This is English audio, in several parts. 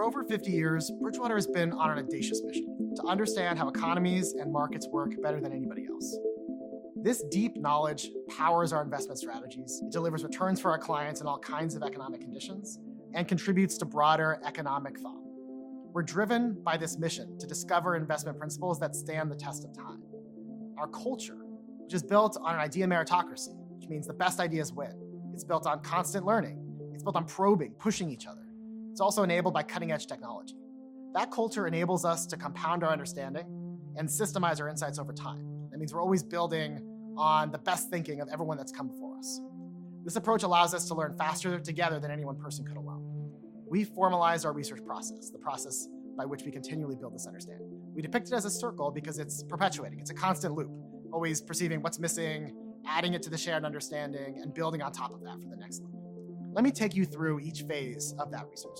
For over 50 years, Bridgewater has been on an audacious mission to understand how economies and markets work better than anybody else. This deep knowledge powers our investment strategies. It delivers returns for our clients in all kinds of economic conditions and contributes to broader economic thought. We're driven by this mission to discover investment principles that stand the test of time. Our culture, which is built on an idea meritocracy, which means the best ideas win. It's built on constant learning. It's built on probing, pushing each other. It's also enabled by cutting-edge technology. That culture enables us to compound our understanding and systemize our insights over time. That means we're always building on the best thinking of everyone that's come before us. This approach allows us to learn faster together than any one person could alone. We formalized our research process, the process by which we continually build this understanding. We depict it as a circle because it's perpetuating. It's a constant loop, always perceiving what's missing, adding it to the shared understanding, and building on top of that for the next level. Let me take you through each phase of that research.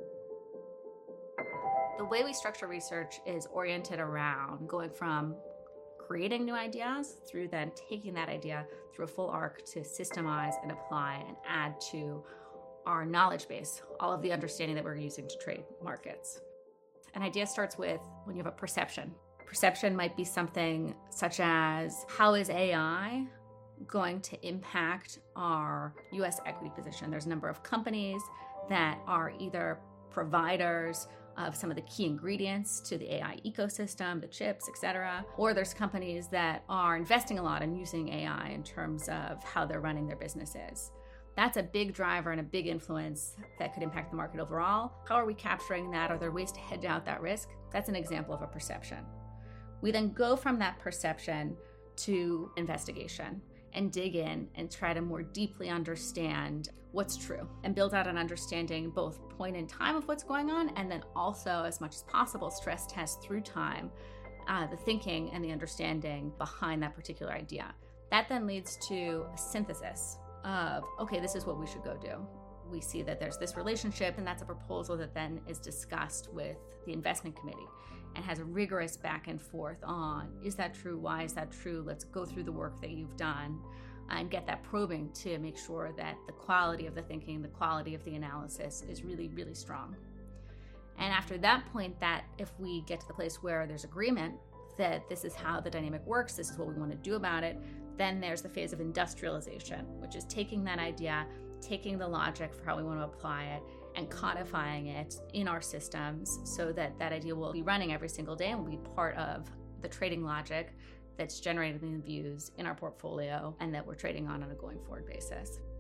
The way we structure research is oriented around going from creating new ideas through then taking that idea through a full arc to systemize and apply and add to our knowledge base, all of the understanding that we're using to trade markets. An idea starts with when you have a perception. Perception might be something such as, how is AI going to impact our US equity position? There's a number of companies that are either providers of some of the key ingredients to the AI ecosystem, the chips, et cetera, or there's companies that are investing a lot in using AI in terms of how they're running their businesses. That's a big driver and a big influence that could impact the market overall. How are we capturing that? Are there ways to hedge out that risk? That's an example of a perception. We then go from that perception to investigation and dig in and try to more deeply understand what's true and build out an understanding both point in time of what's going on and then also, as much as possible, stress test through time the thinking and the understanding behind that particular idea. That then leads to a synthesis of, okay, this is what we should go do. We see that there's this relationship, and that's a proposal that then is discussed with the investment committee and has a rigorous back and forth on, is that true? Why is that true? Let's go through the work that you've done and get that probing to make sure that the quality of the thinking, the quality of the analysis is really, really strong. And after that point, that if we get to the place where there's agreement that this is how the dynamic works, this is what we want to do about it, then there's the phase of industrialization, which is taking that idea, taking the logic for how we want to apply it, and codifying it in our systems so that that idea will be running every single day and will be part of the trading logic that's generating the views in our portfolio and that we're trading on a going forward basis.